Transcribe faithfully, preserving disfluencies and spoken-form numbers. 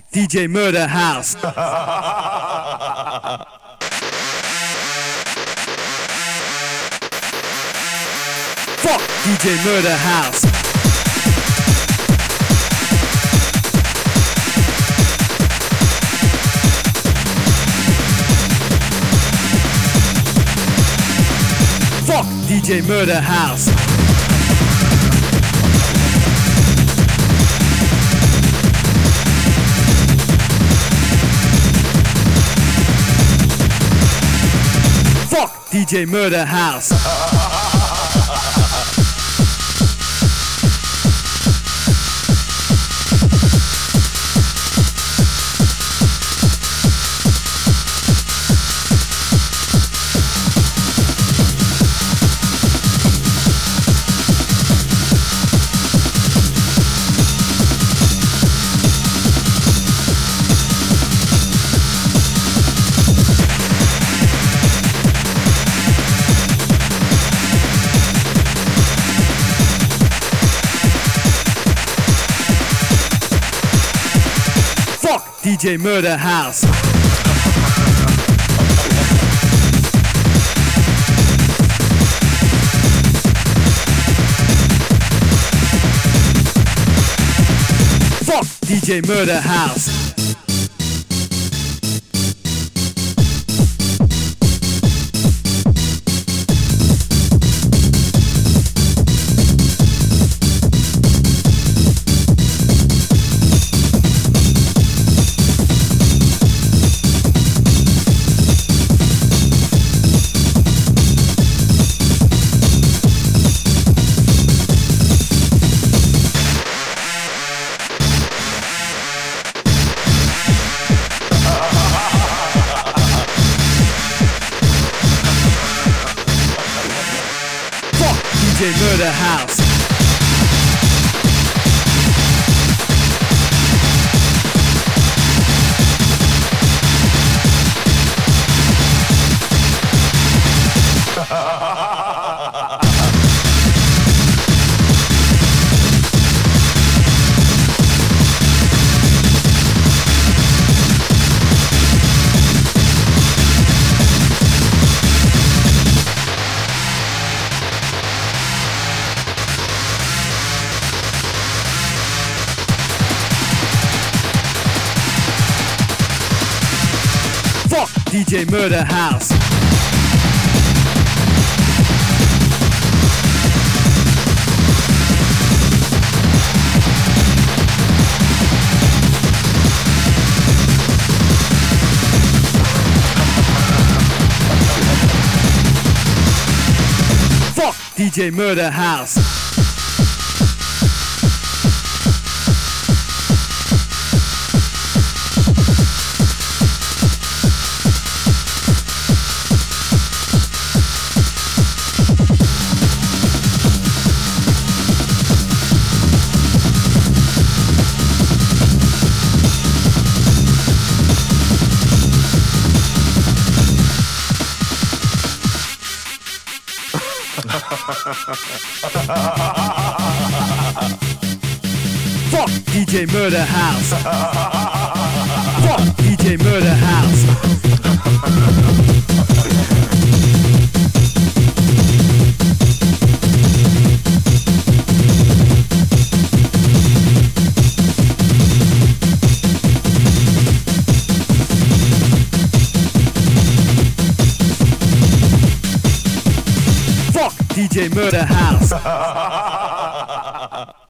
D J Murder House. Fuck D J Murder House. Fuck D J Murder House. Fuck D J Murder House. D J Murder House. Fuck D J Murder House. D J Murder House. Fuck D J Murder House. Fuck D J Murder House. Fuck D J Murder House. Fuck D J Murder House. Fuck D J Murder House.